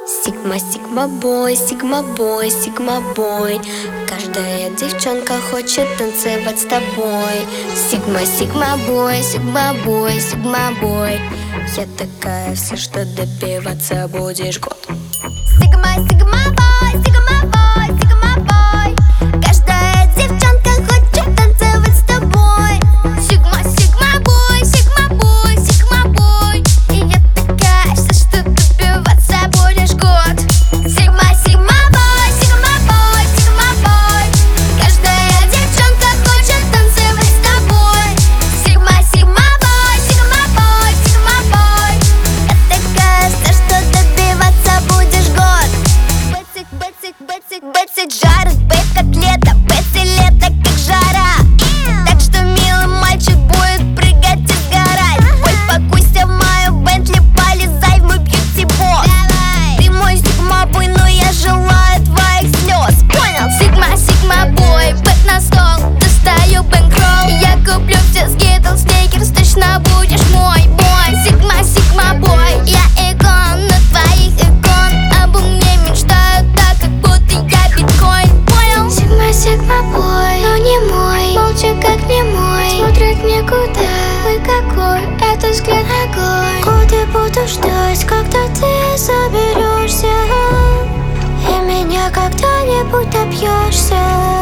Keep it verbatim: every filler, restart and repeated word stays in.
Сигма, сигма бой, сигма бой, сигма бой. Каждая девчонка хочет танцевать с тобой. Сигма, сигма бой, сигма бой, сигма бой. Я такая вся, что добиваться будешь год. Сигма, сигма бой, сигма бой, сигма бой. Каждая девчонка хочет танцевать с тобой. Сигма, сигма бой, сигма бой, сигма бой. И я такая вся, что добиваться будешь год. Сигма, сигма бой, сигма бой, сигма бой. Каждая девчонка хочет танцевать с тобой. Сигма, сигма бой, сигма бой, сигма бой. Я такая вся, что добиваться будешь год. Бэцик, бэцик, бэцик, бэцик жарит, бэт как лето, бэци лето как жара. Так что милый мальчик будет прыгать и сгорать. Ой, покуйся в мою Бентли, полезай в мой бьюти-босс. Ты мой сигма бой, но я желаю твоих слез. Понял? Сигма, сигма бой, бэт на стол, достаю бэнкролл. Я куплю все скитлс, сникерс, точно будешь мой бой. Сигма, сигма бой, я икона твоих икон. Обо мне мечтают так, как будто я биткоин. Понял? Сигма, сигма бой, но не мой. Молча как не мой, смотрит никуда. Ой, какой это взгляд огонь. Годы буду ждать, когда ты соберешься и меня когда-нибудь добьешься.